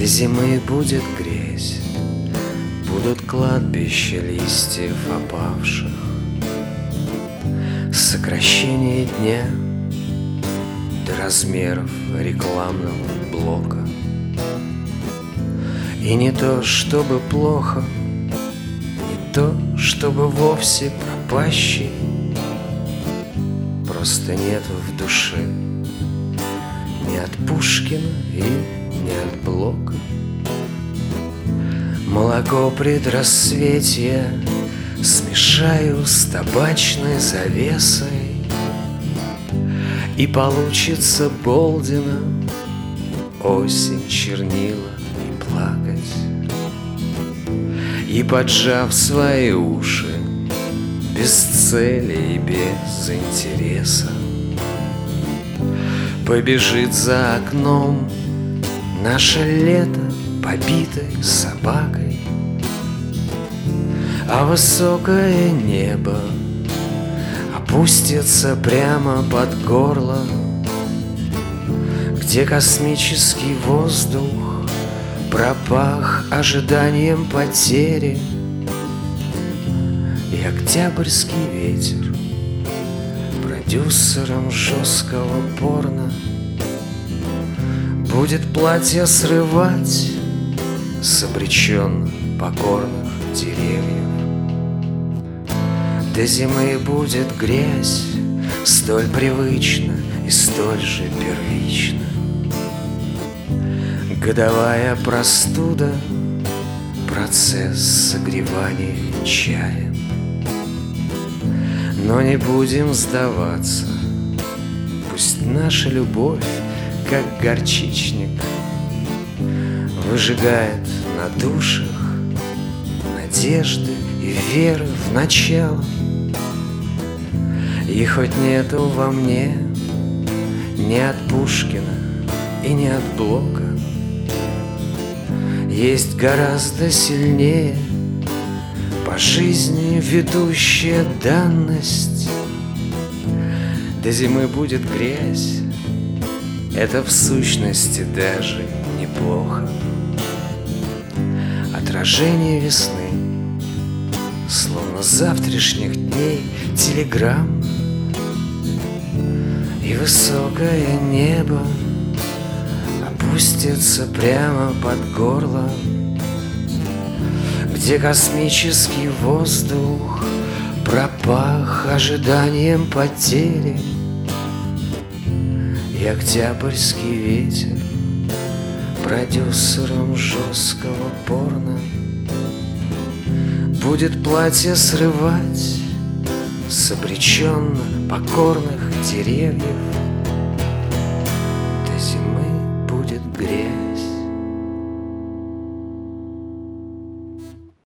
До зимы будет грязь, будут кладбища листьев опавших, сокращение дня до размеров рекламного блока. И не то чтобы плохо, не то чтобы вовсе пропащий, просто нет в душе ни от Пушкина и ни от Блока. Молоко предрассветья смешаю с табачной завесой, и получится Болдина осень, чернила и плакать. И поджав свои уши без цели и без интереса, побежит за окном наше лето, побитой собакой. А высокое небо опустится прямо под горло, где космический воздух пропах ожиданием потери. И октябрьский ветер продюсером жесткого порно будет платье срывать с обреченно покорных деревьев. До зимы будет грязь, столь привычна и столь же первична. Годовая простуда, процесс согревания чаем. Но не будем сдаваться, пусть наша любовь, как горчичник, выжигает на душах надежды и веры в начало. И хоть нету во мне ни от Пушкина и ни от Блока, есть гораздо сильнее по жизни ведущая данность. До зимы будет грязь, это в сущности даже неплохо. Отражение весны, словно завтрашних дней телеграмм. И высокое небо опустится прямо под горло, где космический воздух пропах ожиданием потери. И октябрьский ветер продюсером жесткого порно будет платье срывать с обреченно покорных деревьев.